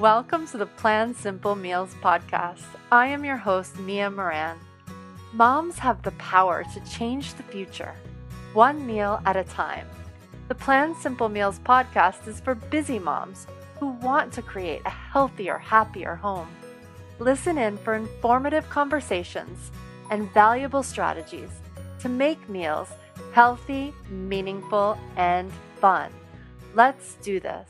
Welcome to the Plan Simple Meals podcast. I am your host, Mia Moran. Moms have the power to change the future, one meal at a time. The Plan Simple Meals podcast is for busy moms who want to create a healthier, happier home. Listen in for informative conversations and valuable strategies to make meals healthy, meaningful, and fun. Let's do this.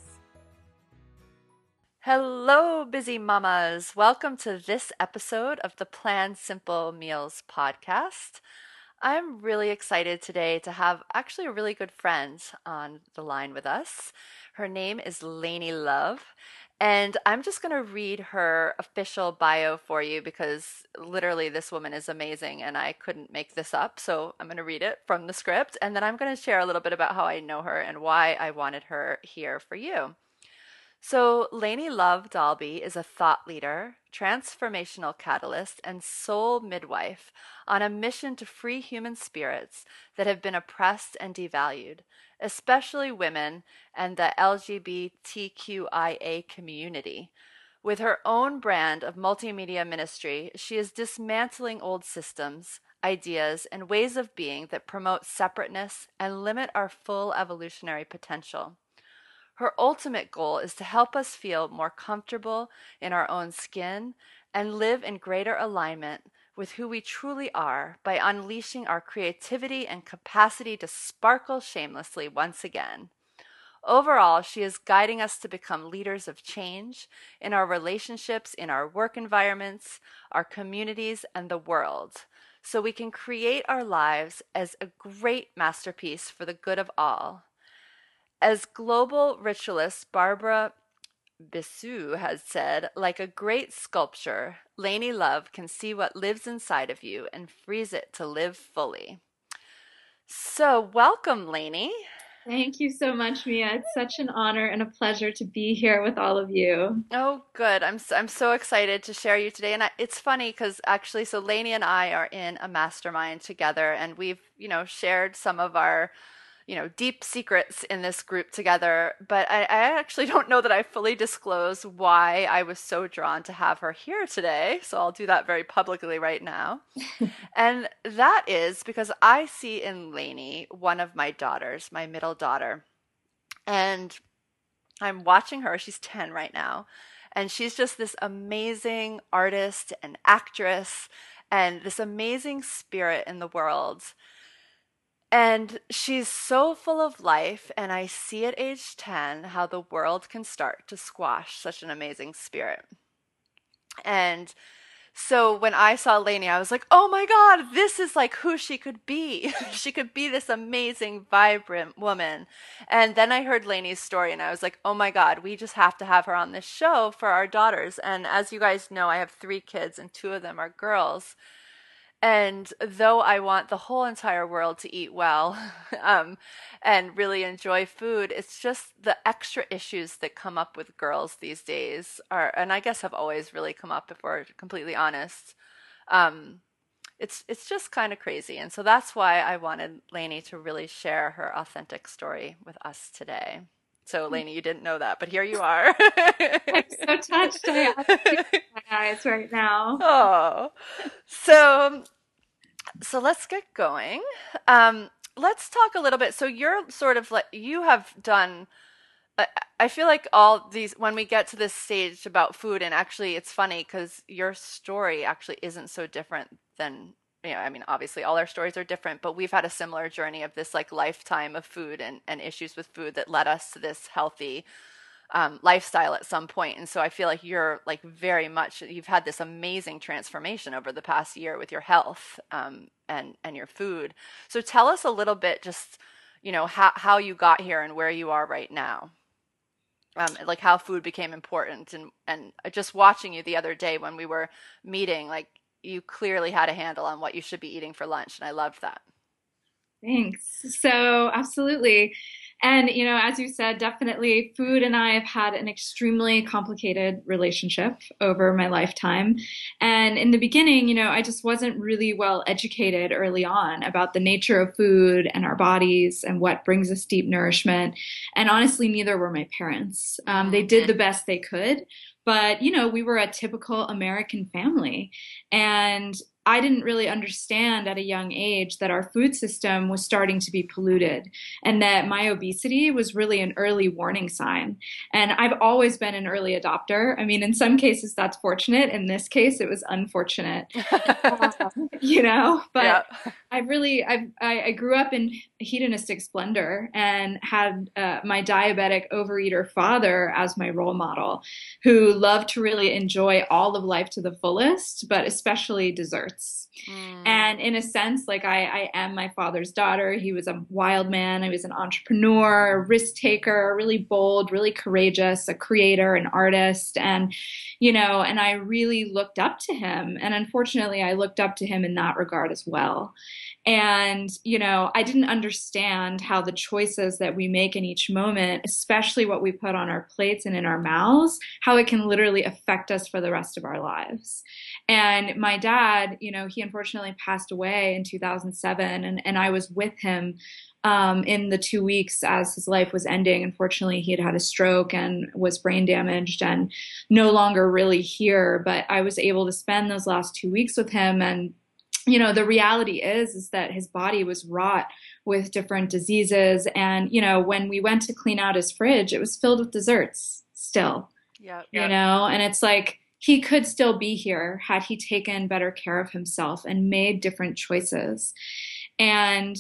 Hello, busy mamas. Welcome to this episode of the Plan Simple Meals podcast. I'm really excited today to have actually a really good friend on the line with us. Her name is Lainey Love, and I'm just going to read her official bio for you because literally this woman is amazing and I couldn't make this up. So I'm going to read it from the script, and then I'm going to share a little bit about how I know her and why I wanted her here for you. So, Lainey Love Dalby is a thought leader, transformational catalyst, and soul midwife on a mission to free human spirits that have been oppressed and devalued, especially women and the LGBTQIA community. With her own brand of multimedia ministry, she is dismantling old systems, ideas, and ways of being that promote separateness and limit our full evolutionary potential. Her ultimate goal is to help us feel more comfortable in our own skin and live in greater alignment with who we truly are by unleashing our creativity and capacity to sparkle shamelessly once again. Overall, she is guiding us to become leaders of change in our relationships, in our work environments, our communities, and the world, so we can create our lives as a great masterpiece for the good of all. As global ritualist Barbara Bessou has said, like a great sculpture, Lainey Love can see what lives inside of you and frees it to live fully. So, welcome, Lainey. Thank you so much, Mia. It's such an honor and a pleasure to be here with all of you. Oh, good. I'm so excited to share you today. And it's funny because actually, so Lainey and I are in a mastermind together, and we've, shared some of our deep secrets in this group together, but I actually don't know that I fully disclose why I was so drawn to have her here today. So I'll do that very publicly right now. And that is because I see in Lainey one of my daughters, my middle daughter, and I'm watching her. She's 10 right now. And she's just this amazing artist and actress and this amazing spirit in the world. And she's so full of life, and I see at age 10 how the world can start to squash such an amazing spirit. And so when I saw Lainey, I was like, oh my God, this is like who she could be. She could be this amazing, vibrant woman. And then I heard Lainey's story, and I was like, oh my God, we just have to have her on this show for our daughters. And as you guys know, I have 3 kids, and 2 of them are girls. And though I want the whole entire world to eat well, and really enjoy food, it's just the extra issues that come up with girls these days are, and I guess have always really come up if we're completely honest. Um, it's just kind of crazy, and so that's why I wanted Lainey to really share her authentic story with us today. So, Lainey, you didn't know that, but here you are. I'm so touched. I have tears in my eyes right now. Oh, so let's get going. Um, let's talk a little bit. So you're sort of like you have done. I I feel like all these when we get to this stage about food, and actually, it's funny because your story actually isn't so different than. I mean, obviously, all our stories are different, but we've had a similar journey of this like lifetime of food and issues with food that led us to this healthy lifestyle at some point. And so I feel like you're like very much you've had this amazing transformation over the past year with your health and your food. So tell us a little bit, just how you got here and where you are right now. Like how food became important, and just watching you the other day when we were meeting, like you clearly had a handle on what you should be eating for lunch, and I loved that. Thanks. So, absolutely. And, as you said, definitely food and I have had an extremely complicated relationship over my lifetime. And in the beginning, I just wasn't really well educated early on about the nature of food and our bodies and what brings us deep nourishment. And honestly, neither were my parents. They Mm, did the best they could. But, we were a typical American family. And I didn't really understand at a young age that our food system was starting to be polluted and that my obesity was really an early warning sign. And I've always been an early adopter. I mean, in some cases that's fortunate. In this case, it was unfortunate. yeah. But I grew up in hedonistic splendor and had my diabetic overeater father as my role model, who loved to really enjoy all of life to the fullest, but especially desserts. Mm, And in a sense, like I am my father's daughter. He was a wild man. He was an entrepreneur, a risk taker, really bold, really courageous, a creator, an artist. And I really looked up to him. And unfortunately, I looked up to him in that regard as well. And, I didn't understand how the choices that we make in each moment, especially what we put on our plates and in our mouths, how it can literally affect us for the rest of our lives. And my dad, he unfortunately passed away in 2007, and I was with him in the 2 weeks as his life was ending. Unfortunately, he had had a stroke and was brain damaged and no longer really here. But I was able to spend those last 2 weeks with him. And, the reality is that his body was wrought with different diseases. And, when we went to clean out his fridge, it was filled with desserts still. yep. And it's like he could still be here had he taken better care of himself and made different choices. And,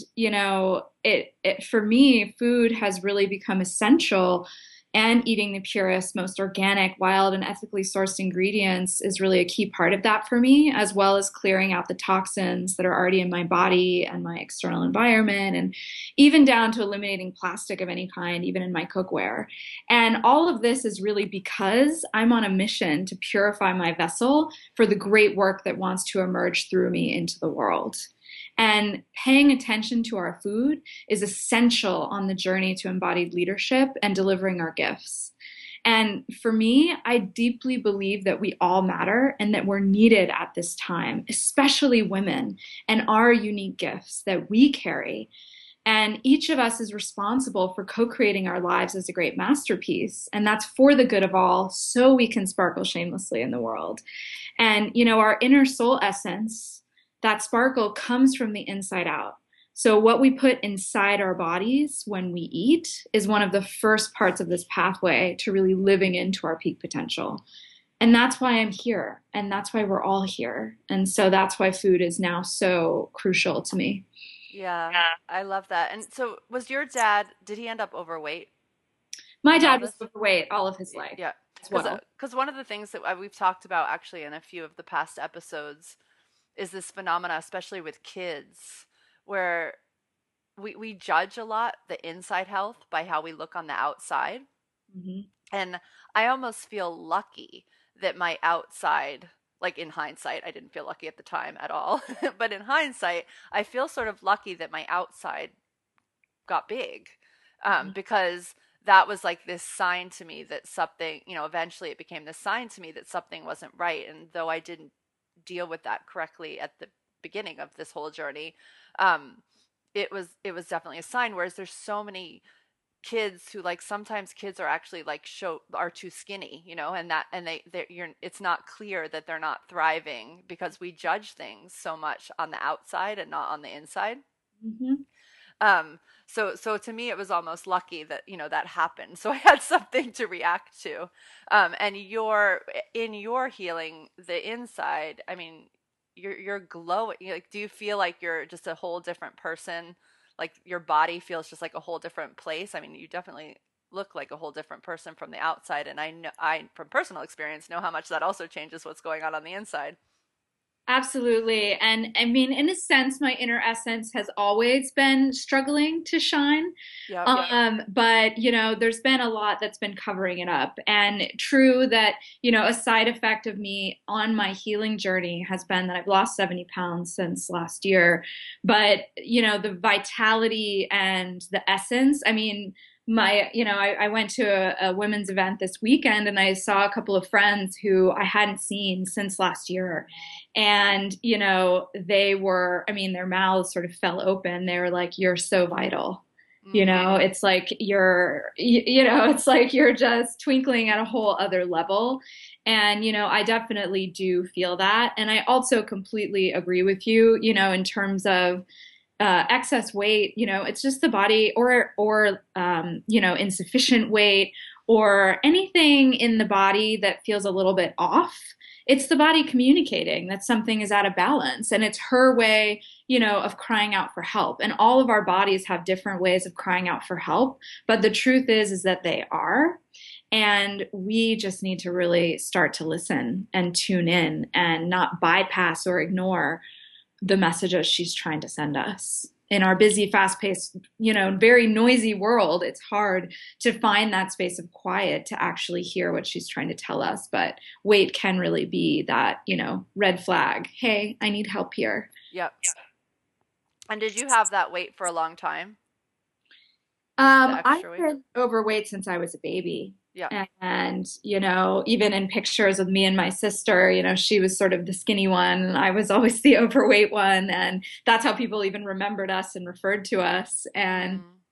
it for me, food has really become essential. And eating the purest, most organic, wild, and ethically sourced ingredients is really a key part of that for me, as well as clearing out the toxins that are already in my body and my external environment, and even down to eliminating plastic of any kind, even in my cookware. And all of this is really because I'm on a mission to purify my vessel for the great work that wants to emerge through me into the world. And paying attention to our food is essential on the journey to embodied leadership and delivering our gifts. And for me, I deeply believe that we all matter and that we're needed at this time, especially women and our unique gifts that we carry. And each of us is responsible for co creating our lives as a great masterpiece. And that's for the good of all, so we can sparkle shamelessly in the world. And, our inner soul essence, that sparkle comes from the inside out. So, what we put inside our bodies when we eat is one of the first parts of this pathway to really living into our peak potential. And that's why I'm here. And that's why we're all here. And so that's why food is now so crucial to me. Yeah, I love that. And so, was your dad, did he end up overweight My in all dad was this? overweight all of his life Yeah, as well. because one of the things that we've talked about actually in a few of the past episodes is this phenomena, especially with kids, where we judge a lot the inside health by how we look on the outside. Hmm. And I almost feel lucky that my outside, like in hindsight, I didn't feel lucky at the time at all, but in hindsight, I feel sort of lucky that my outside got big, because that was like this sign to me that something, eventually it became this sign to me that something wasn't right. And though I didn't deal with that correctly at the beginning of this whole journey, um, it was definitely a sign. Whereas there's so many kids who, like, sometimes kids are actually like show are too skinny, and that and they you're it's not clear that they're not thriving because we judge things so much on the outside and not on the inside. Hmm. So to me, it was almost lucky that, that happened. So I had something to react to. And in your healing, the inside, I mean, you're glowing. Like, do you feel like you're just a whole different person? Like your body feels just like a whole different place? I mean, you definitely look like a whole different person from the outside. And I know, from personal experience, know how much that also changes what's going on the inside. Absolutely. And I mean, in a sense, my inner essence has always been struggling to shine. Yep. But there's been a lot that's been covering it up. And true that, a side effect of me on my healing journey has been that I've lost 70 pounds since last year. But, the vitality and the essence, I mean, I went to a women's event this weekend and I saw a couple of friends who I hadn't seen since last year. And, they were, I mean, their mouths sort of fell open. They were like, "You're so vital." Mm. It's like it's like you're just twinkling at a whole other level. And, I definitely do feel that. And I also completely agree with you, in terms of excess weight, it's just the body or insufficient weight or anything in the body that feels a little bit off. It's the body communicating that something is out of balance, and it's her way, of crying out for help. And all of our bodies have different ways of crying out for help, but the truth is that they are. And we just need to really start to listen and tune in and not bypass or ignore the messages she's trying to send us. In our busy, fast paced, very noisy world, it's hard to find that space of quiet to actually hear what she's trying to tell us. But weight can really be that, red flag. Hey, I need help here. Yep. And did you have that weight for a long time? The I've extra weight? been overweight since I was a baby. Yeah. And, even in pictures of me and my sister, she was sort of the skinny one, and I was always the overweight one. And that's how people even remembered us and referred to us. And Mm.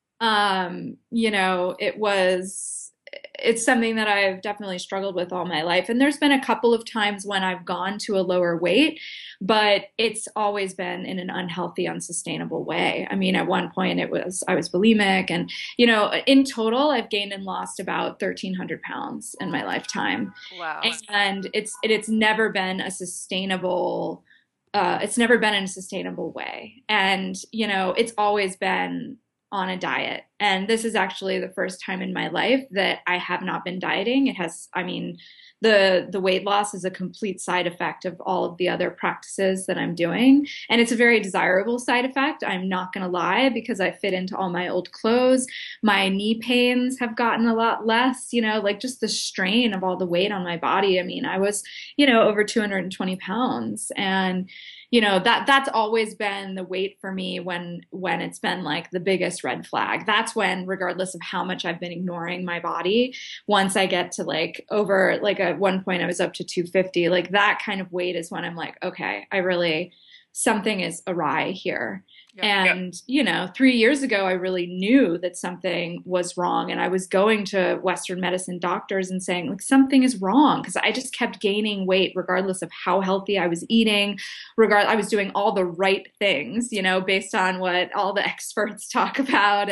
it's something that I've definitely struggled with all my life. And there's been a couple of times when I've gone to a lower weight, but it's always been in an unhealthy, unsustainable way. I mean, at one point I was bulimic, and, in total, I've gained and lost about 1,300 pounds in my lifetime. Wow. And it's never been a sustainable, it's never been in a sustainable way. And, it's always been on a diet. And this is actually the first time in my life that I have not been dieting. It has, I mean, the weight loss is a complete side effect of all of the other practices that I'm doing. And it's a very desirable side effect. I'm not going to lie, because I fit into all my old clothes. My knee pains have gotten a lot less, like just the strain of all the weight on my body. I mean, I was, over 220 pounds. And that's always been the weight for me when it's been like the biggest red flag. That's when, regardless of how much I've been ignoring my body, once I get to like over, like at one point I was up to 250, like that kind of weight is when I'm like, okay, I really, something is awry here. Yep. And, 3 years ago, I really knew that something was wrong. And I was going to Western medicine doctors and saying, like, something is wrong, because I just kept gaining weight regardless of how healthy I was eating. I was doing all the right things, based on what all the experts talk about.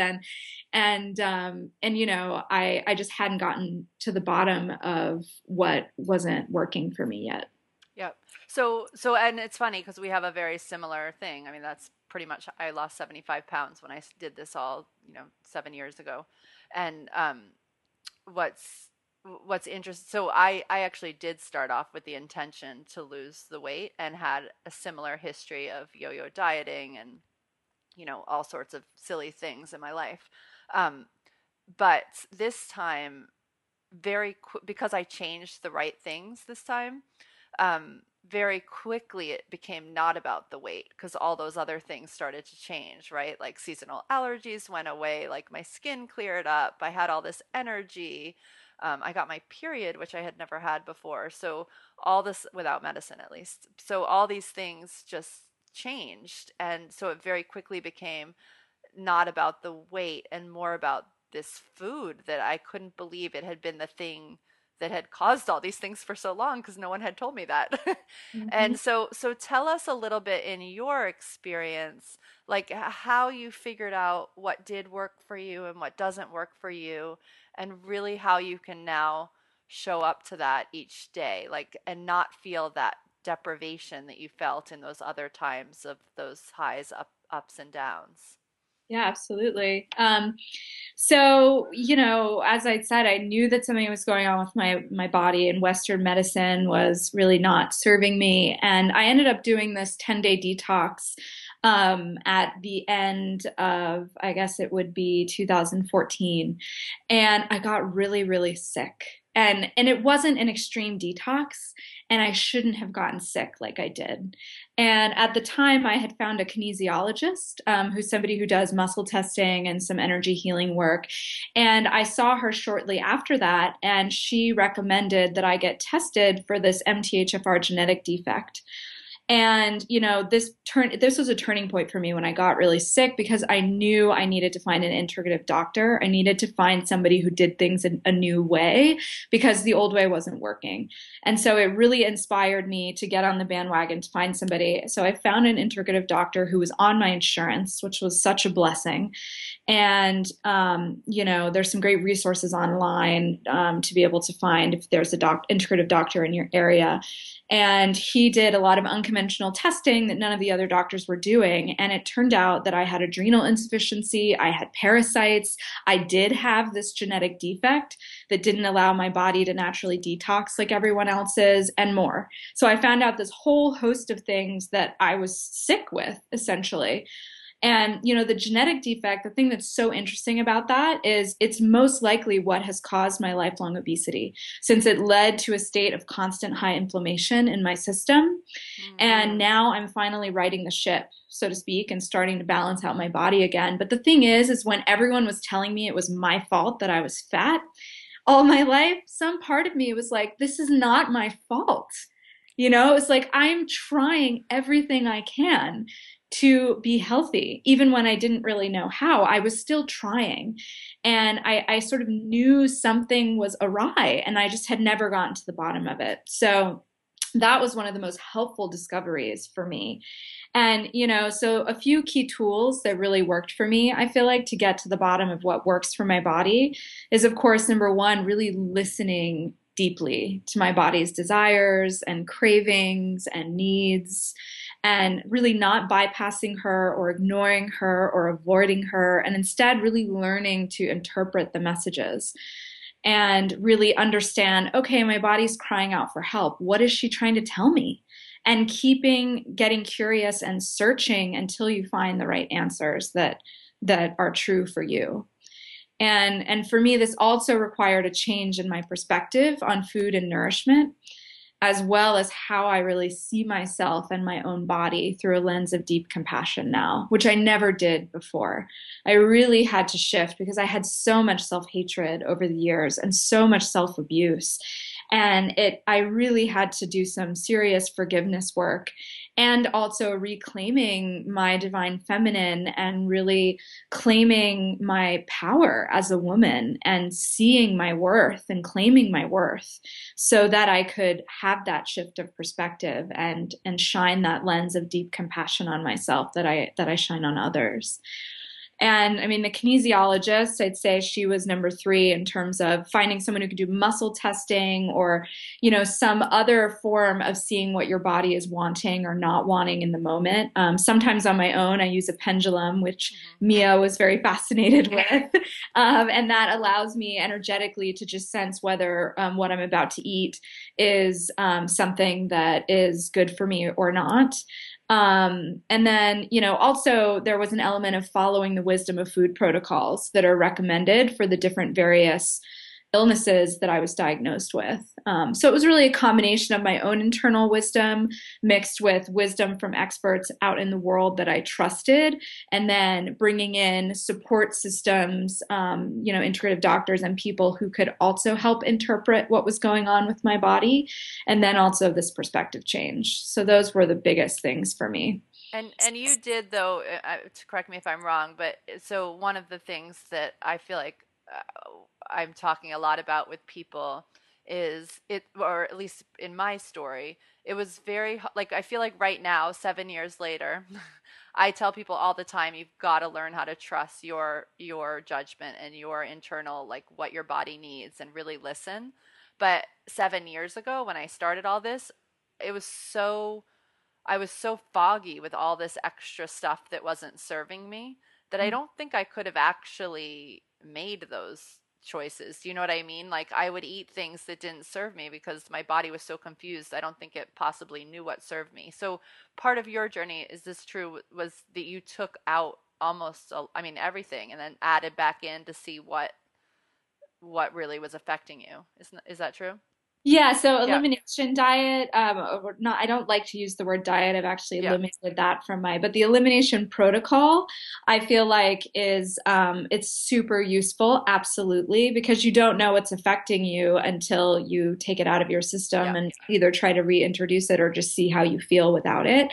I just hadn't gotten to the bottom of what wasn't working for me yet. Yep. And it's funny because we have a very similar thing. I mean, that's pretty much, I lost 75 pounds when I did this all, 7 years ago. And what's what's interesting, so I actually did start off with the intention to lose the weight and had a similar history of yo-yo dieting and, all sorts of silly things in my life. Um, but this time, because I changed the right things this time, very quickly it became not about the weight because all those other things started to change, right? Like seasonal allergies went away, like my skin cleared up, I had all this energy. I got my period, which I had never had before. So, all this without medicine, at least. So, all these things just changed. And so, it very quickly became not about the weight and more about this food that I couldn't believe it had been the thing that had caused all these things for so long because no one had told me that. Mhm. And so tell us a little bit in your experience, like how you figured out what did work for you and what doesn't work for you, and really how you can now show up to that each day, like, and not feel that deprivation that you felt in those other times of those highs, ups and downs. Yeah, absolutely. So, as I said, I knew that something was going on with my body, and Western medicine was really not serving me. And I ended up doing this 10-day detox at the end of, I guess it would be 2014, and I got really, really sick. And it wasn't an extreme detox, and I shouldn't have gotten sick like I did. And at the time, I had found a kinesiologist, who's somebody who does muscle testing and some energy healing work. And I saw her shortly after that, and she recommended that I get tested for this MTHFR genetic defect. And this was a turning point for me when I got really sick, because I knew I needed to find an integrative doctor. I needed to find somebody who did things in a new way, because the old way wasn't working. And so it really inspired me to get on the bandwagon to find somebody. So I found an integrative doctor who was on my insurance, which was such a blessing. And there's some great resources online, to be able to find if there's a integrative doctor in your area. And he did a lot of unconventional testing that none of the other doctors were doing. And it turned out that I had adrenal insufficiency, I had parasites, I did have this genetic defect that didn't allow my body to naturally detox like everyone else's, and more. So I found out this whole host of things that I was sick with, essentially. And, the genetic defect, the thing that's so interesting about that is it's most likely what has caused my lifelong obesity, since it led to a state of constant high inflammation in my system. And Hmm. now I'm finally righting the ship, so to speak, and starting to balance out my body again. But the thing is when everyone was telling me it was my fault that I was fat all my life, some part of me was like, this is not my fault. It's like I'm trying everything I can to be healthy. Even when I didn't really know how, I was still trying. And I sort of knew something was awry, and I just had never gotten to the bottom of it. So that was one of the most helpful discoveries for me. And, so a few key tools that really worked for me, I feel like, to get to the bottom of what works for my body is, of course, number one, really listening deeply to my body's desires and cravings and needs, and really not bypassing her or ignoring her or avoiding her, and instead really learning to interpret the messages and really understand, okay, my body's crying out for help. What is she trying to tell me? And getting curious and searching until you find the right answers that are true for you. And for me, this also required a change in my perspective on food and nourishment, as well as how I really see myself and my own body through a lens of deep compassion now, which I never did before. I really had to shift because I had so much self-hatred over the years and so much self-abuse. And I really had to do some serious forgiveness work, and also reclaiming my divine feminine and really claiming my power as a woman and seeing my worth and claiming my worth, so that I could have that shift of perspective and shine that lens of deep compassion on myself that I shine on others. And I mean, the kinesiologist, I'd say she was number three in terms of finding someone who could do muscle testing, or, some other form of seeing what your body is wanting or not wanting in the moment. Sometimes on my own, I use a pendulum, which Hmm. Mia was very fascinated with. And that allows me energetically to just sense whether what I'm about to eat is something that is good for me or not. And then, also there was an element of following the wisdom of food protocols that are recommended for the different various illnesses that I was diagnosed with. So it was really a combination of my own internal wisdom mixed with wisdom from experts out in the world that I trusted, and then bringing in support systems, integrative doctors and people who could also help interpret what was going on with my body, and then also this perspective change. So those were the biggest things for me. And you did though, to correct me if I'm wrong, but so one of the things that I feel like I'm talking a lot about with people is it, or at least in my story, it was very like I feel like right now, 7 years later, I tell people all the time, you've got to learn how to trust your judgment and your internal like what your body needs and really listen. But 7 years ago, when I started all this, it was so I was so foggy with all this extra stuff that wasn't serving me that I don't think I could have actually made those choices. Do you know what I mean? Like I would eat things that didn't serve me because my body was so confused. I don't think it possibly knew what served me. So part of your journey, is this true, was that you took out almost, I mean, everything and then added back in to see what really was affecting you. Is that true? Yeah, so Yeah. elimination diet, or not, I don't like to use the word diet. I've actually Yeah. eliminated that from but the elimination protocol, I feel like it's super useful, absolutely, because you don't know what's affecting you until you take it out of your system Yeah. and either try to reintroduce it or just see how you feel without it.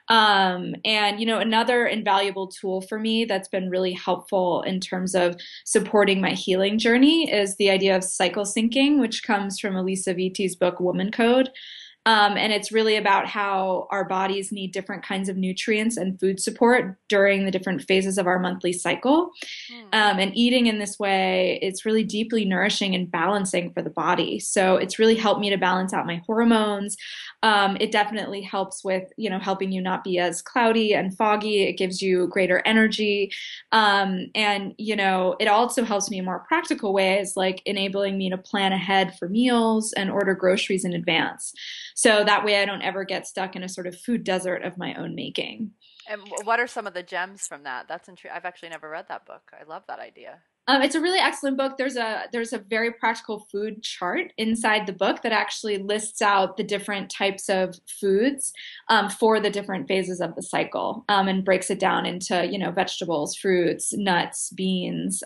And another invaluable tool for me that's been really helpful in terms of supporting my healing journey is the idea of cycle syncing, which comes from Elisa Vitti's book, Woman Code. And it's really about how our bodies need different kinds of nutrients and food support during the different phases of our monthly cycle. Hmm. And eating in this way, it's really deeply nourishing and balancing for the body. So it's really helped me to balance out my hormones. It definitely helps with, helping you not be as cloudy and foggy. It gives you greater energy. And it also helps me in more practical ways, like enabling me to plan ahead for meals and order groceries in advance. So that way I don't ever get stuck in a sort of food desert of my own making. And what are some of the gems from that? That's intriguing. I've actually never read that book. I love that idea. It's a really excellent book. There's a very practical food chart inside the book that actually lists out the different types of foods for the different phases of the cycle, and breaks it down into vegetables, fruits, nuts, beans,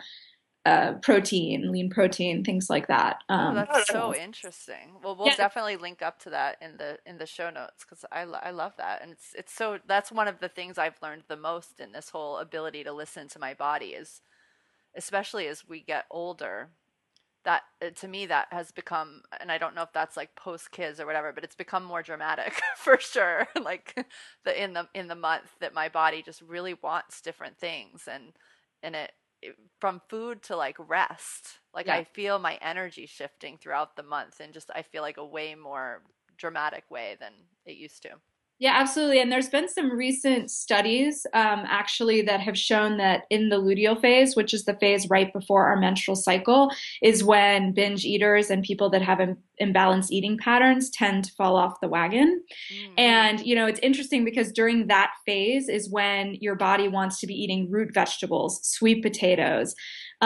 protein, lean protein, things like that. Oh, that's so So interesting. Well, we'll yeah, definitely link up to that in the show notes because I love that, and it's so that's one of the things I've learned the most in this whole ability to listen to my body is, especially as we get older, that to me that has become, and I don't know if that's like post kids or whatever, but it's become more dramatic for sure. Like in the month that my body just really wants different things, and from food to like rest, like yeah. I feel my energy shifting throughout the month, and just I feel like a way more dramatic way than it used to. Yeah, absolutely. And there's been some recent studies actually that have shown that in the luteal phase, which is the phase right before our menstrual cycle, is when binge eaters and people that have imbalanced eating patterns tend to fall off the wagon. Mm. And, it's interesting because during that phase is when your body wants to be eating root vegetables, sweet potatoes,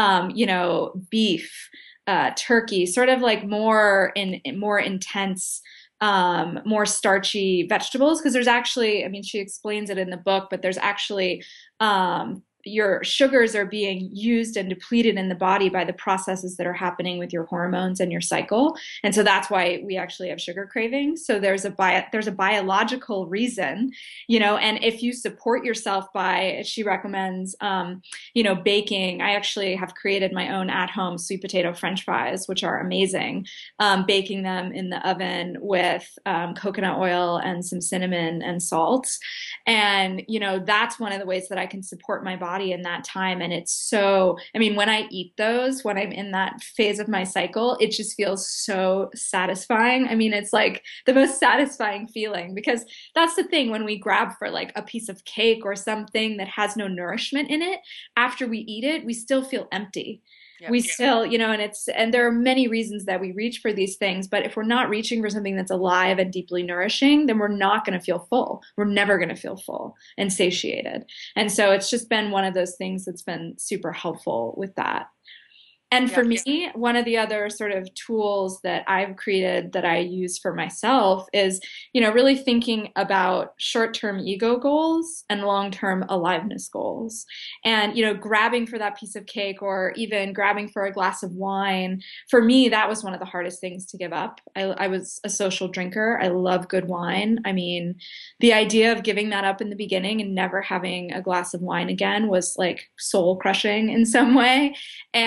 beef, turkey, sort of like in more intense more starchy vegetables because there's actually, I mean, she explains it in the book, but there's actually your sugars are being used and depleted in the body by the processes that are happening with your hormones and your cycle. And so that's why we actually have sugar cravings. So there's a biological reason, and if you support yourself by, she recommends, baking. I actually have created my own at-home sweet potato French fries, which are amazing. Baking them in the oven with coconut oil and some cinnamon and salt. And, that's one of the ways that I can support my body in that time. And it's so, I mean, when I eat those, when I'm in that phase of my cycle, it just feels so satisfying. I mean, it's like the most satisfying feeling because that's the thing when we grab for like a piece of cake or something that has no nourishment in it, after we eat it, we still feel empty. Yep. We still, and there are many reasons that we reach for these things, but if we're not reaching for something that's alive and deeply nourishing, then we're not going to feel full. We're never going to feel full and satiated. And so it's just been one of those things that's been super helpful with that. And for Yep. me, one of the other sort of tools that I've created that I use for myself is, really thinking about short-term ego goals and long-term aliveness goals. And, grabbing for that piece of cake or even grabbing for a glass of wine, for me, that was one of the hardest things to give up. I was a social drinker. I love good wine. I mean, the idea of giving that up in the beginning and never having a glass of wine again was like soul crushing in some way. And now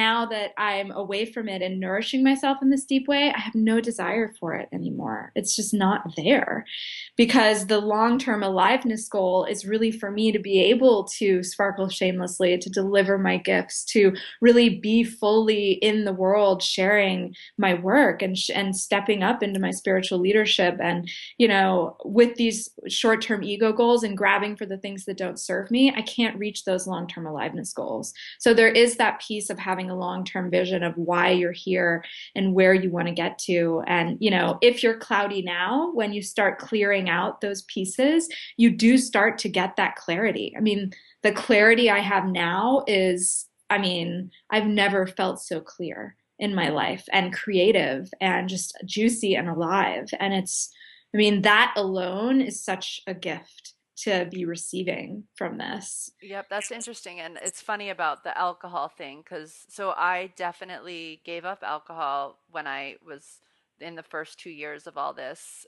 now that I'm away from it and nourishing myself in this deep way, I have no desire for it anymore. It's just not there because the long-term aliveness goal is really for me to be able to sparkle shamelessly, to deliver my gifts, to really be fully in the world, sharing my work and stepping up into my spiritual leadership. And with these short-term ego goals and grabbing for the things that don't serve me, I can't reach those long-term aliveness goals. So there is that piece of having a long-term vision of why you're here and where you want to get to. And, if you're cloudy now, when you start clearing out those pieces, you do start to get that clarity. I mean, the clarity I have now is, I've never felt so clear in my life and creative and just juicy and alive. And that alone is such a gift to be receiving from this. Yep, that's interesting. And it's funny about the alcohol thing because so I definitely gave up alcohol when I was in the first 2 years of all this.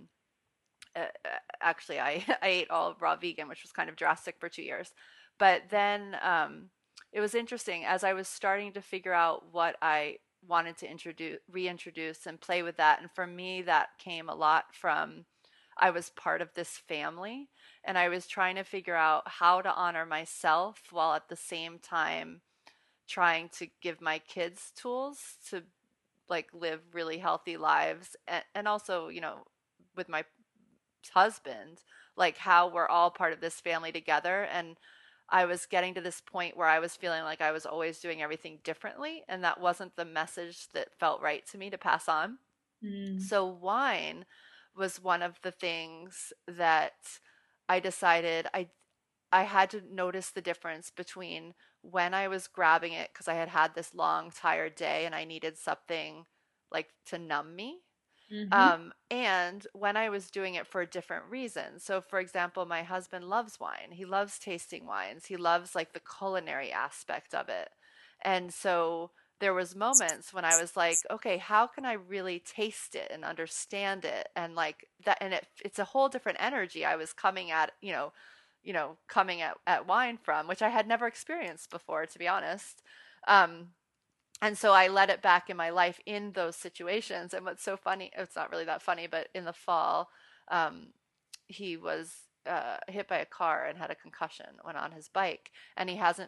Actually, I ate all raw vegan, which was kind of drastic for 2 years. But then it was interesting as I was starting to figure out what I wanted to reintroduce and play with that. And for me, that came a lot from I was part of this family and I was trying to figure out how to honor myself while at the same time trying to give my kids tools to like live really healthy lives and also, with my husband, like how we're all part of this family together. And I was getting to this point where I was feeling like I was always doing everything differently, and that wasn't the message that felt right to me to pass on. Mm. So, wine was one of the things that I decided I had to notice the difference between when I was grabbing it because I had had this long, tired day and I needed something like to numb me, Hmm. and when I was doing it for a different reason. So, for example, my husband loves wine. He loves tasting wines. He loves like the culinary aspect of it. And so there was moments when I was like, okay, how can I really taste it and understand it and like that and it's a whole different energy I was coming at, coming at wine from, which I had never experienced before, to be honest. Um, and so I let it back in my life in those situations. And what's so funny, it's not really that funny, but in the fall, um, he was hit by a car and had a concussion when on his bike, and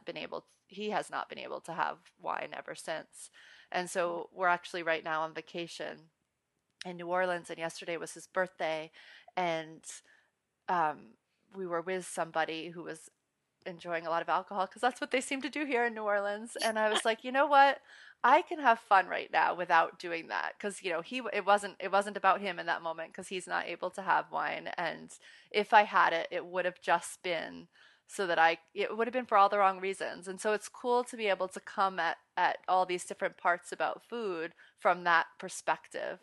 he has not been able to have wine ever since. And so we're actually right now on vacation in New Orleans, and yesterday was his birthday, and um, we were with somebody who was enjoying a lot of alcohol because that's what they seem to do here in New Orleans. And I was like, you know what? I can have fun right now without doing that because it wasn't about him in that moment because he's not able to have wine. And if I had it, it would have just been so that it would have been for all the wrong reasons. And so it's cool to be able to come at all these different parts about food from that perspective.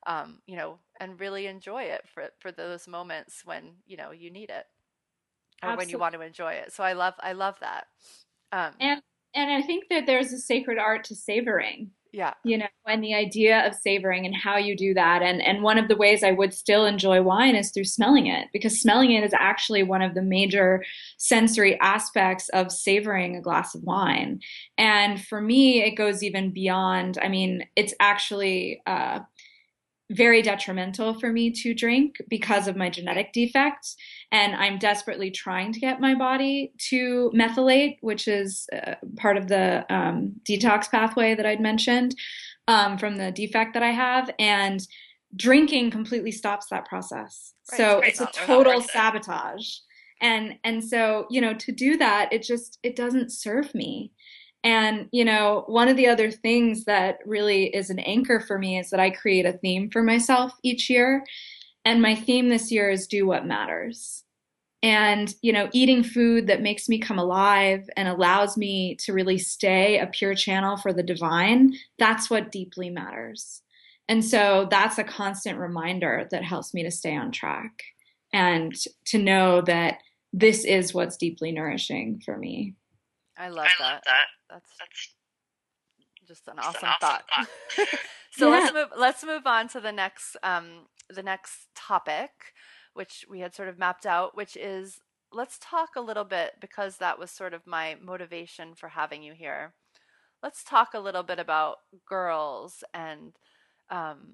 And really enjoy it for those moments when you need it or when you Absolutely. want to enjoy it. So I love that. Um, And and I think that there's a sacred art to savoring, yeah. and the idea of savoring and how you do that. And one of the ways I would still enjoy wine is through smelling it, because smelling it is actually one of the major sensory aspects of savoring a glass of wine. And for me, it goes even beyond. I mean, it's actually very detrimental for me to drink because of my genetic defects. And I'm desperately trying to get my body to methylate, which is part of the detox pathway that I'd mentioned from the defect that I have. And drinking completely stops that process. Right. It's So just it's a not worth total it. sabotage. And so, to do that, it doesn't serve me. And, one of the other things that really is an anchor for me is that I create a theme for myself each year. And my theme this year is do what matters. And, eating food that makes me come alive and allows me to really stay a pure channel for the divine, that's what deeply matters. And so that's a constant reminder that helps me to stay on track and to know that this is what's deeply nourishing for me. I love that. That's just an awesome thought. So Yeah. let's move on to the next topic, which we had sort of mapped out, which is let's talk a little bit because that was sort of my motivation for having you here. let's talk a little bit about girls and um,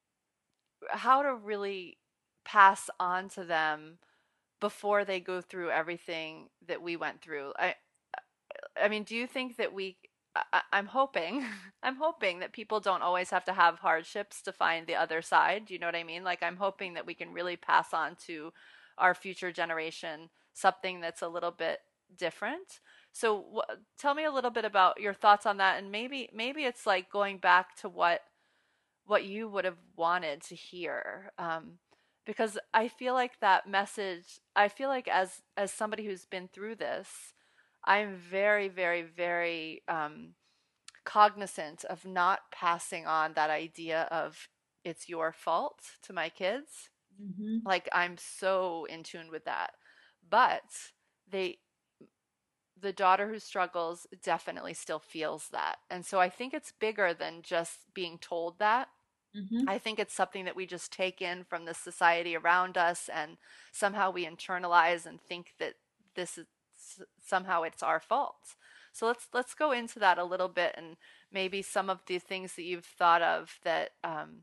how to really pass on to them before they go through everything that we went through. I mean, do you think that I'm hoping, I'm hoping that people don't always have to have hardships to find the other side. Do you know what I mean? Like, I'm hoping that we can really pass on to our future generation something that's a little bit different. So, tell me a little bit about your thoughts on that, and maybe it's like going back to what you would have wanted to hear. Because I feel like that message, I feel like as somebody who's been through this, I'm very, very, very cognizant of not passing on that idea of it's your fault to my kids. Hmm. Like I'm so in tune with that. But they the daughter who struggles definitely still feels that. And so I think it's bigger than just being told that. Hmm. I think it's something that we just take in from the society around us and somehow we internalize and think that this is somehow it's our fault. So let's go into that a little bit and maybe some of the things that you've thought of that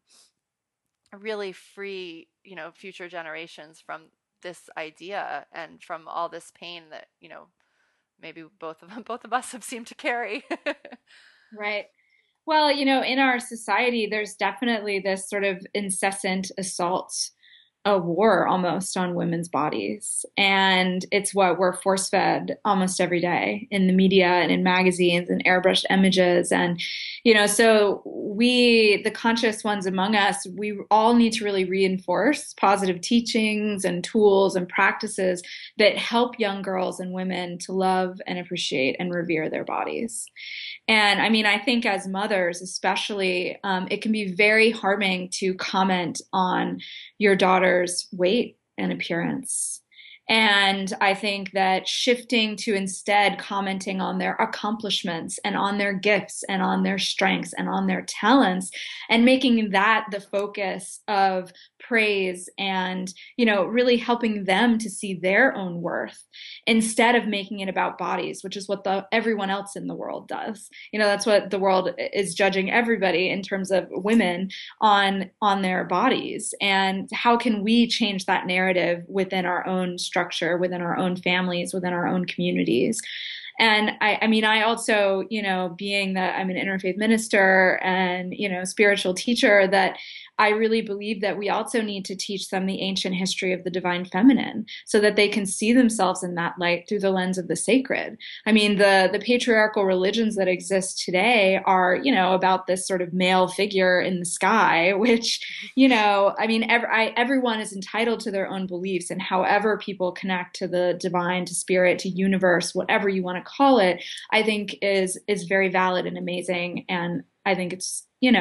really free, future generations from this idea and from all this pain that, maybe both of us have seemed to carry. Right. Well, in our society, there's definitely this sort of incessant assault, a war almost on women's bodies. And it's what we're force fed almost every day in the media and in magazines and airbrushed images. And, so we, the conscious ones among us, we all need to really reinforce positive teachings and tools and practices that help young girls and women to love and appreciate and revere their bodies. And I mean, I think as mothers, especially, it can be very harming to comment on your daughter's weight and appearance. And I think that shifting to instead commenting on their accomplishments and on their gifts and on their strengths and on their talents and making that the focus of praise and, really helping them to see their own worth instead of making it about bodies, which is what everyone else in the world does. That's what the world is judging everybody in terms of women on their bodies. And how can we change that narrative within our own structure, within our own families, within our own communities? And I mean, I also, being that I'm an interfaith minister and, spiritual teacher, that I really believe that we also need to teach them the ancient history of the divine feminine so that they can see themselves in that light through the lens of the sacred. I mean, the patriarchal religions that exist today are, about this sort of male figure in the sky, which, I mean, everyone is entitled to their own beliefs, and however people connect to the divine, to spirit, to universe, whatever you want to call it, I think is very valid and amazing. And I think it's,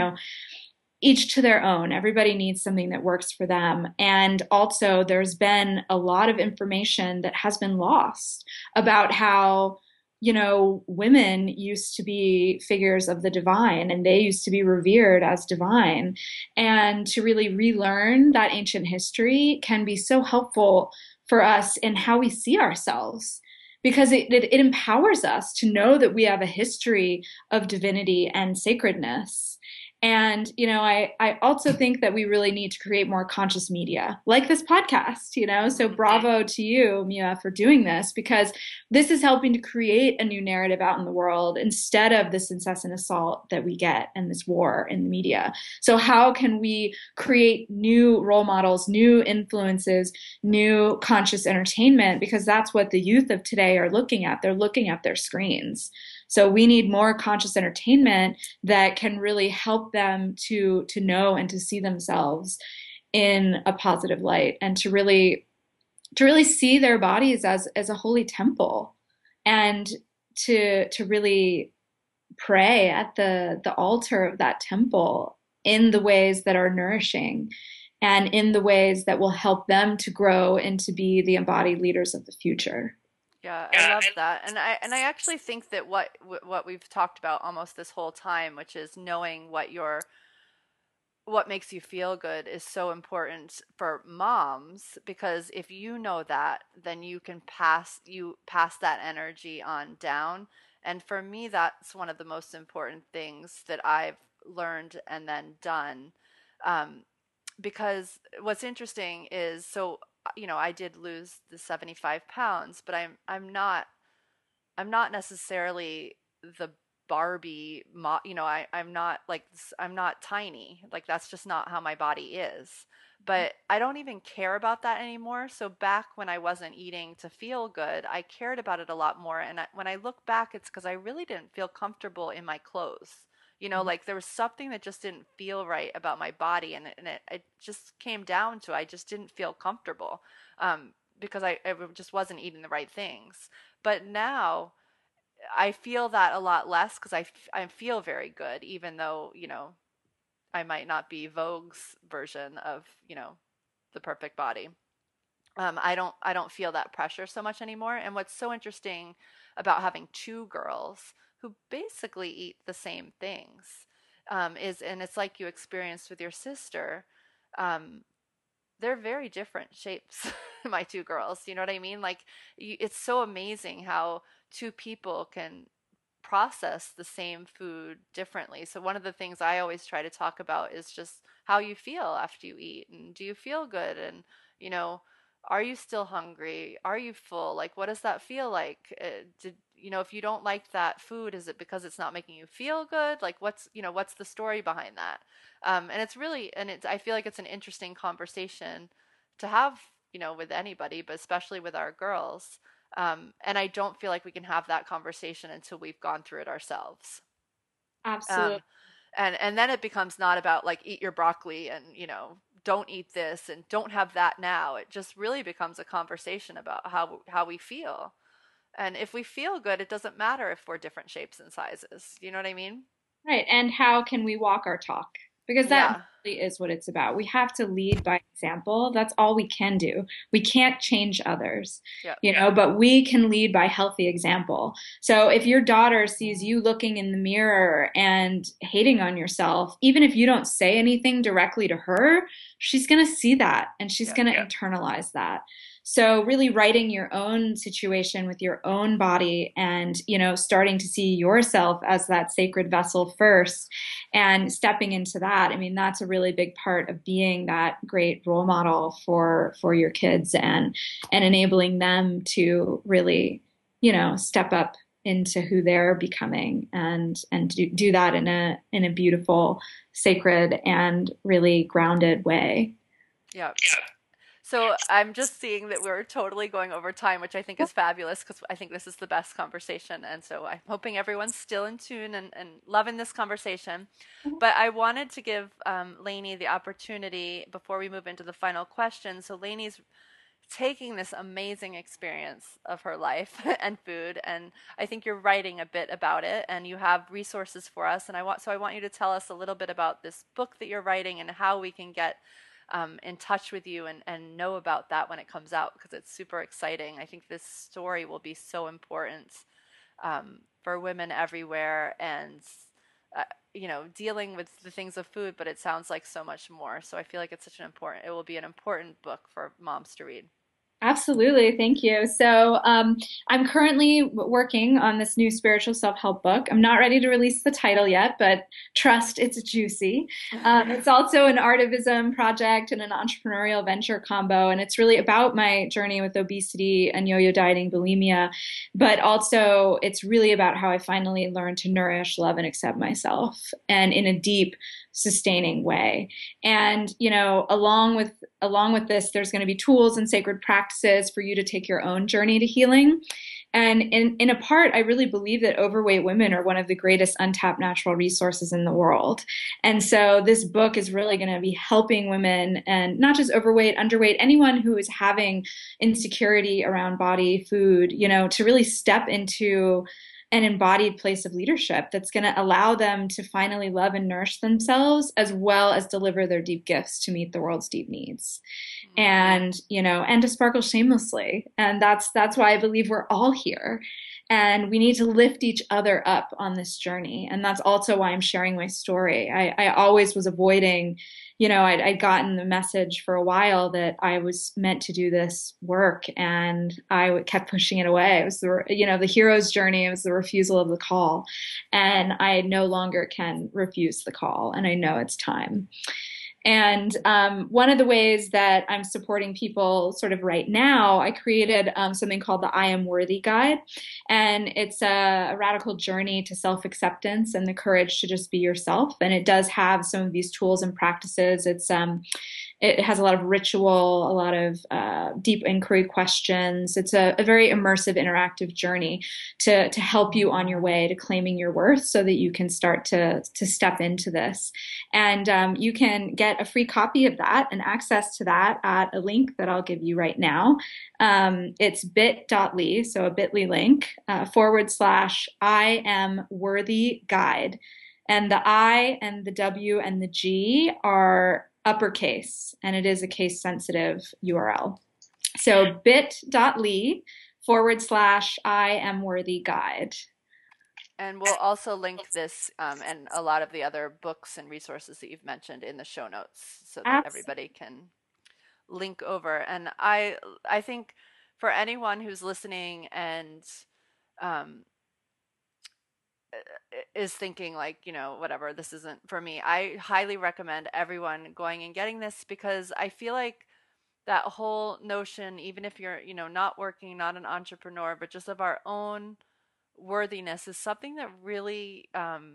each to their own. Everybody needs something that works for them. And also, there's been a lot of information that has been lost about how, women used to be figures of the divine and they used to be revered as divine. And to really relearn that ancient history can be so helpful for us in how we see ourselves. Because it empowers us to know that we have a history of divinity and sacredness. And, I also think that we really need to create more conscious media like this podcast, So Mhm. bravo to you, Mia, for doing this, because this is helping to create a new narrative out in the world instead of this incessant assault that we get and this war in the media. So how can we create new role models, new influences, new conscious entertainment? Because that's what the youth of today are looking at. They're looking at their screens. So we need more conscious entertainment that can really help them to know and to see themselves in a positive light and to really see their bodies as a holy temple and to really pray at the altar of that temple in the ways that are nourishing and in the ways that will help them to grow and to be the embodied leaders of the future. Yeah, I love that. And I actually think that what we've talked about almost this whole time, which is knowing what makes you feel good is so important for moms because if you know that, then you pass that energy on down And for me, that's one of the most important things that I've learned and then done. Um, because what's interesting is, so, I did lose the 75 pounds, but I'm not necessarily the Barbie I'm not like I'm not tiny. Like that's just not how my body is. But I don't even care about that anymore. So back when I wasn't eating to feel good, I cared about it a lot more. And when I look back, it's because I really didn't feel comfortable in my clothes. Like there was something that just didn't feel right about my body, and it just came down to I just didn't feel comfortable, because I just wasn't eating the right things. But now I feel that a lot less because I feel very good, even though, I might not be Vogue's version of, the perfect body. I don't feel that pressure so much anymore. And what's so interesting about having two girls who basically eat the same things, is, and it's like you experienced with your sister, um, they're very different shapes, my two girls. You know what I mean? Like, it's so amazing how two people can process the same food differently. So, one of the things I always try to talk about is just how you feel after you eat. And do you feel good? And, you know, are you still hungry? Are you full? Like, what does that feel like? If you don't like that food, is it because it's not making you feel good? Like, what's the story behind that? And it's really, and I feel like it's an interesting conversation to have, with anybody, but especially with our girls. And I don't feel like we can have that conversation until we've gone through it ourselves. Absolutely. Um, and then it becomes not about like eat your broccoli and don't eat this and don't have that now. It just really becomes a conversation about how we feel. And if we feel good, it doesn't matter if we're different shapes and sizes. You know what I mean? Right. And how can we walk our talk? Because that Yeah. really is what it's about. We have to lead by example. That's all we can do. We can't change others, Yeah. but we can lead by healthy example. So if your daughter sees you looking in the mirror and hating on yourself, even if you don't say anything directly to her, she's going to see that and she's Yeah. going to internalize that. So really writing your own situation with your own body and, starting to see yourself as that sacred vessel first and stepping into that. I mean, that's a really big part of being that great role model for your kids and enabling them to really, step up into who they're becoming and do that in a beautiful, sacred and really grounded way. Yeah. So I'm just seeing that we're totally going over time, which I think is fabulous because I think this is the best conversation. And so I'm hoping everyone's still in tune and loving this conversation. But I wanted to give Lainey the opportunity before we move into the final question. So Lainey's taking this amazing experience of her life and food, and I think you're writing a bit about it, and you have resources for us. And I want you to tell us a little bit about this book that you're writing and how we can get in touch with you and know about that when it comes out because it's super exciting. I think this story will be so important for women everywhere and uh, dealing with the things of food, but it sounds like so much more. So I feel like it will be an important book for moms to read. Absolutely. Thank you. So, I'm currently working on this new spiritual self-help book. I'm not ready to release the title yet, but trust it's juicy. It's also an artivism project and an entrepreneurial venture combo. And it's really about my journey with obesity and yo-yo dieting, bulimia, but also it's really about how I finally learned to nourish, love, and accept myself and in a deep, sustaining way. And, along with this, there's going to be tools and sacred practices for you to take your own journey to healing. And in a part, I really believe that overweight women are one of the greatest untapped natural resources in the world. And so this book is really going to be helping women and not just overweight, underweight, anyone who is having insecurity around body, food, to really step into an embodied place of leadership that's going to allow them to finally love and nourish themselves as well as deliver their deep gifts to meet the world's deep needs and to sparkle shamelessly. And that's why I believe we're all here and we need to lift each other up on this journey. And that's also why I'm sharing my story. I always was avoiding, I'd gotten the message for a while that I was meant to do this work and I kept pushing it away. It was the hero's journey. It was the refusal of the call. And I no longer can refuse the call, and I know it's time. And one of the ways that I'm supporting people sort of right now, I created something called the I Am Worthy Guide. And it's a radical journey to self acceptance and the courage to just be yourself. And it does have some of these tools and practices. It has a lot of ritual, a lot of deep inquiry questions. It's a very immersive, interactive journey to help you on your way to claiming your worth so that you can start to step into this. And you can get a free copy of that and access to that at a link that I'll give you right now. It's bit.ly, so a bit.ly link, / I am worthy guide. And the I and the W and the G are uppercase, and it is a case sensitive URL. So bit.ly / I am worthy guide. And we'll also link this and a lot of the other books and resources that you've mentioned in the show notes so that Absolutely. everybody can link over. And I think for anyone who's listening and um, is thinking like, whatever, this isn't for me, I highly recommend everyone going and getting this because I feel like that whole notion, even if you're, not working, not an entrepreneur, but just of our own worthiness is something that really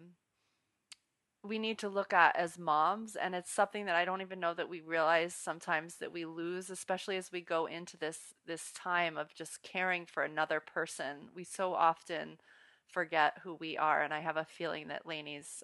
we need to look at as moms. And it's something that I don't even know that we realize sometimes that we lose, especially as we go into this time of just caring for another person. We so often forget who we are. And I have a feeling that Lainey's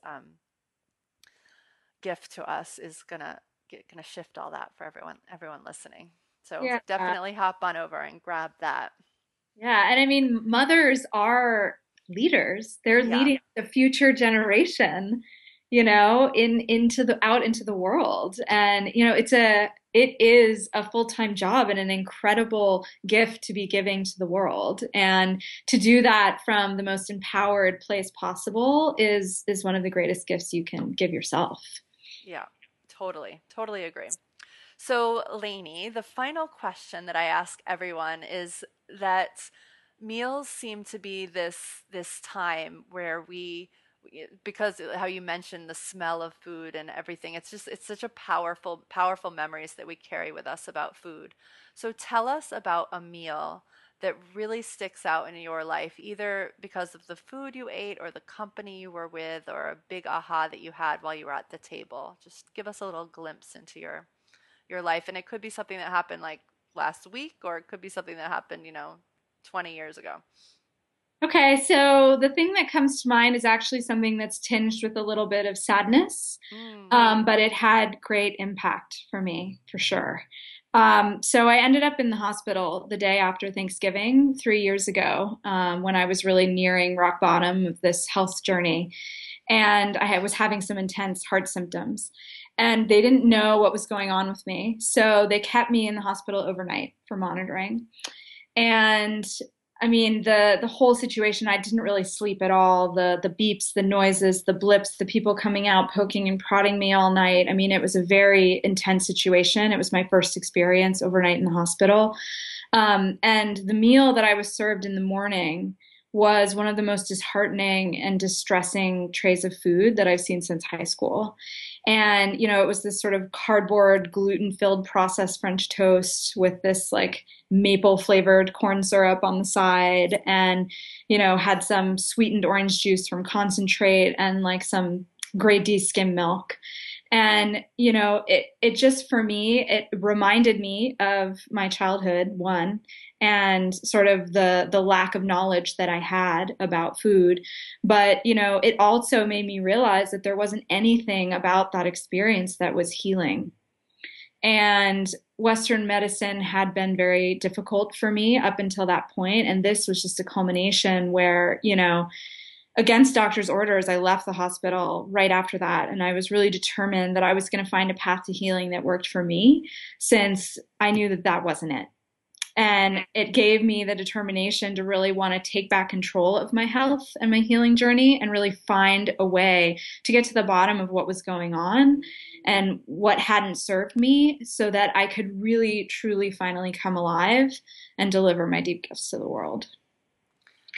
gift to us is gonna shift all that for everyone listening. So Yeah. definitely hop on over and grab that. Yeah. And I mean, mothers are leaders. They're Yeah. leading the future generation, out into the world. And, it is a full-time job and an incredible gift to be giving to the world. And to do that from the most empowered place possible is one of the greatest gifts you can give yourself. Yeah. Totally agree. So, Lainey, the final question that I ask everyone is that meals seem to be this time where because how you mentioned the smell of food and everything, it's such a powerful memories that we carry with us about food. So tell us about a meal that really sticks out in your life, either because of the food you ate or the company you were with or a big aha that you had while you were at the table. Just give us a little glimpse into your life. And it could be something that happened like last week, or it could be something that happened, 20 years ago. Okay, so the thing that comes to mind is actually something that's tinged with a little bit of sadness, Mm, but it had great impact for me, for sure. So I ended up in the hospital the day after Thanksgiving 3 years ago, when I was really nearing rock bottom of this health journey. And was having some intense heart symptoms. And they didn't know what was going on with me. So they kept me in the hospital overnight for monitoring. And I mean, the whole situation, I didn't really sleep at all. The beeps, the noises, the blips, the people coming out, poking and prodding me all night. I mean, it was a very intense situation. It was my first experience overnight in the hospital. And the meal that I was served in the morning was one of the most disheartening and distressing trays of food that I've seen since high school. And, it was this sort of cardboard, gluten-filled processed French toast with this like maple flavored corn syrup on the side and, had some sweetened orange juice from concentrate and like some grade D skim milk. And, it just for me, it reminded me of my childhood, one, and sort of the lack of knowledge that I had about food. But, it also made me realize that there wasn't anything about that experience that was healing. And Western medicine had been very difficult for me up until that point, and this was just a culmination where, against doctor's orders, I left the hospital right after that. And I was really determined that I was going to find a path to healing that worked for me, since I knew that that wasn't it. And it gave me the determination to really want to take back control of my health and my healing journey and really find a way to get to the bottom of what was going on and what hadn't served me so that I could really, truly, finally come alive and deliver my deep gifts to the world.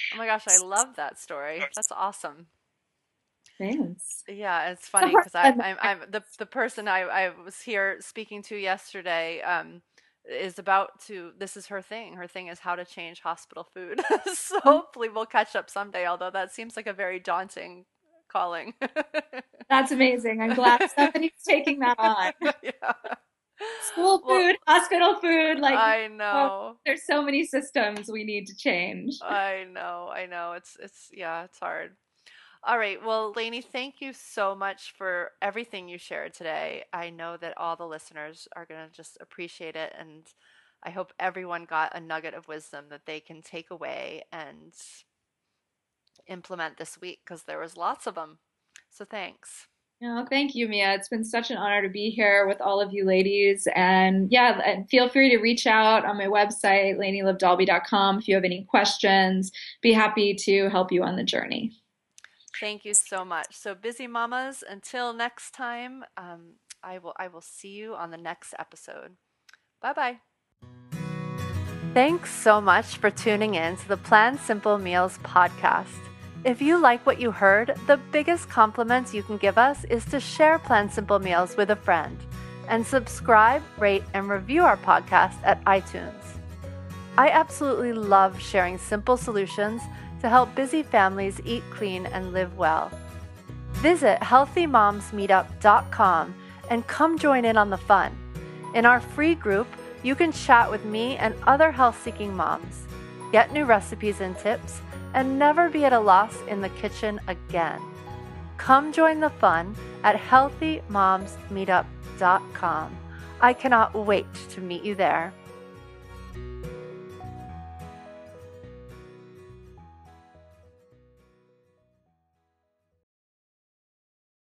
Oh my gosh, I love that story. That's awesome. Thanks. Yeah, it's The funny hard because time. I'm the person I was here speaking to yesterday is about to, this is her thing. Her thing is how to change hospital food. So hopefully we'll catch up someday, although that seems like a very daunting calling. That's amazing. I'm glad somebody's taking that on. Yeah. School Well, food, hospital food, like, I oh, know. there's so many systems we need to change. I know. It's yeah, it's hard. All right. Well, Lainey, thank you so much for everything you shared today. I know that all the listeners are going to just appreciate it, and I hope everyone got a nugget of wisdom that they can take away and implement this week because there was lots of them. So thanks. No, thank you, Mia. It's been such an honor to be here with all of you ladies. And yeah, and feel free to reach out on my website, laineylivedalby.com, if you have any questions. Be happy to help you on the journey. Thank you so much. So busy mamas, until next time, I will see you on the next episode. Bye bye. Thanks so much for tuning in to the Plan Simple Meals podcast. If you like what you heard, the biggest compliment you can give us is to share Plan Simple Meals with a friend and subscribe, rate, and review our podcast at iTunes. I absolutely love sharing simple solutions to help busy families eat clean and live well. Visit healthymomsmeetup.com and come join in on the fun. In our free group, you can chat with me and other health-seeking moms, get new recipes and tips, and never be at a loss in the kitchen again. Come join the fun at healthymomsmeetup.com. I cannot wait to meet you there.